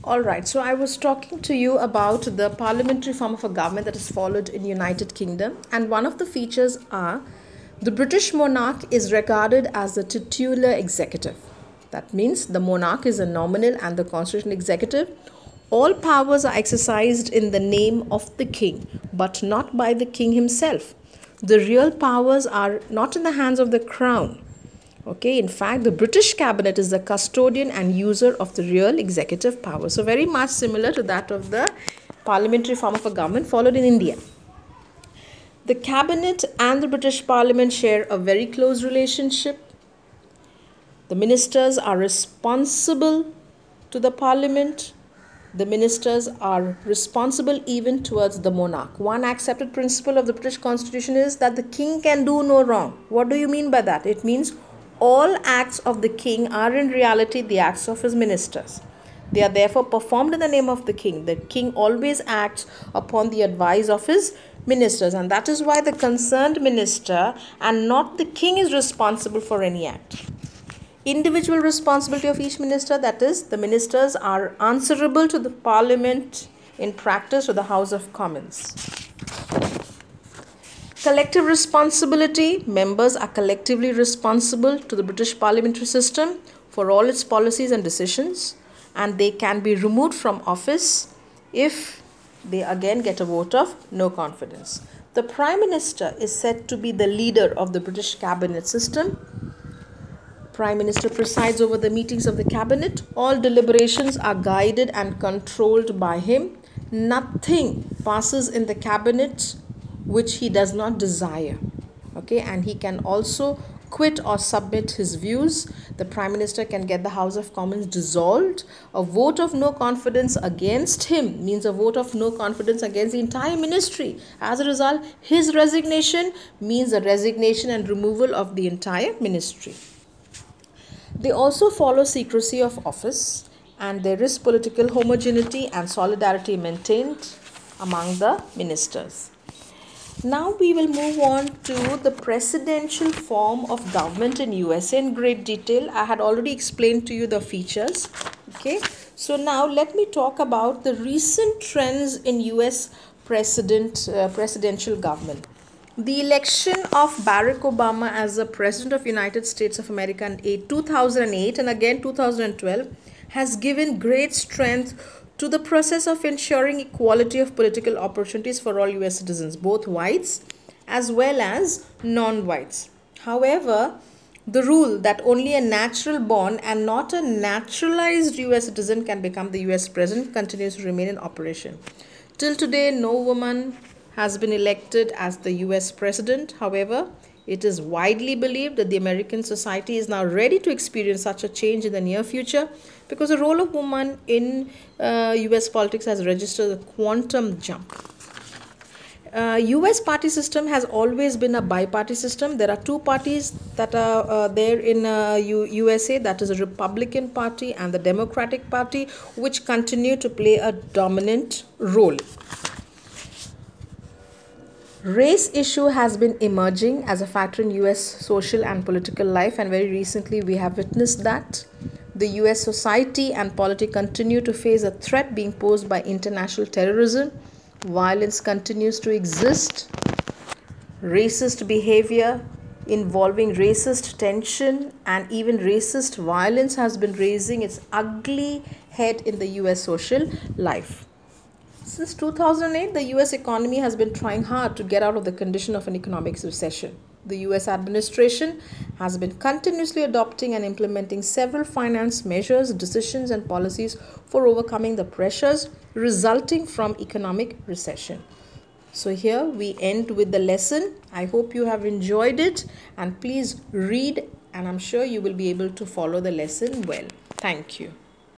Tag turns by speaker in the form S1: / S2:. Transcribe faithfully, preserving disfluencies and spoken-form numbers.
S1: All right, so I was talking to you about the parliamentary form of a government that is followed in United Kingdom, and one of the features are the British monarch is regarded as the titular executive. That means the monarch is a nominal and the constitutional executive. All powers are exercised in the name of the king, but not by the king himself. The real powers are not in the hands of the crown. Okay, in fact, the British cabinet is the custodian and user of the real executive power. So, very much similar to that of the parliamentary form of a government followed in India. The cabinet and the British parliament share a very close relationship. The ministers are responsible to the parliament. The ministers are responsible even towards the monarch. One accepted principle of the British constitution is that the king can do no wrong. What do you mean by that? It means all acts of the king are in reality the acts of his ministers. They are therefore performed in the name of the king. The king always acts upon the advice of his ministers, and that is why the concerned minister and not the king is responsible for any act. Individual responsibility of each minister, that is, the ministers are answerable to the parliament, in practice to the House of Commons. Collective responsibility, members are collectively responsible to the British parliamentary system for all its policies and decisions, and they can be removed from office if they again get a vote of no confidence. The Prime Minister is said to be the leader of the British cabinet system. Prime Minister presides over the meetings of the cabinet. All deliberations are guided and controlled by him. Nothing passes in the cabinet which he does not desire. Okay, and he can also quit or submit his views. The Prime Minister can get the House of Commons dissolved. A vote of no confidence against him means a vote of no confidence against the entire ministry. As a result, his resignation means a resignation and removal of the entire ministry. They also follow secrecy of office, and there is political homogeneity and solidarity maintained among the ministers. Now we will move on to the presidential form of government in U S A in great detail. I had already explained to you the features. Okay, so now let me talk about the recent trends in U S president uh, presidential government. The election of Barack Obama as the President of United States of America in two thousand eight and again two thousand twelve has given great strength to the process of ensuring equality of political opportunities for all U S citizens, both whites as well as non-whites. However, the rule that only a natural born and not a naturalized U S citizen can become the U S president continues to remain in operation. Till today, no woman has been elected as the U S president. However, it is widely believed that the American society is now ready to experience such a change in the near future because the role of women in uh, U S politics has registered a quantum jump. Uh, U S party system has always been a bi-party system. There are two parties that are uh, there in uh, U- USA, that is the Republican Party and the Democratic Party, which continue to play a dominant role. Race issue has been emerging as a factor in U S social and political life, and very recently we have witnessed that. The U S society and polity continue to face a threat being posed by international terrorism. Violence continues to exist. Racist behavior involving racist tension and even racist violence has been raising its ugly head in the U S social life. Since two thousand eight, the U S economy has been trying hard to get out of the condition of an economic recession. The U S administration has been continuously adopting and implementing several finance measures, decisions, and policies for overcoming the pressures resulting from economic recession. So here we end with the lesson. I hope you have enjoyed it, and please read, and I'm sure you will be able to follow the lesson well. Thank you.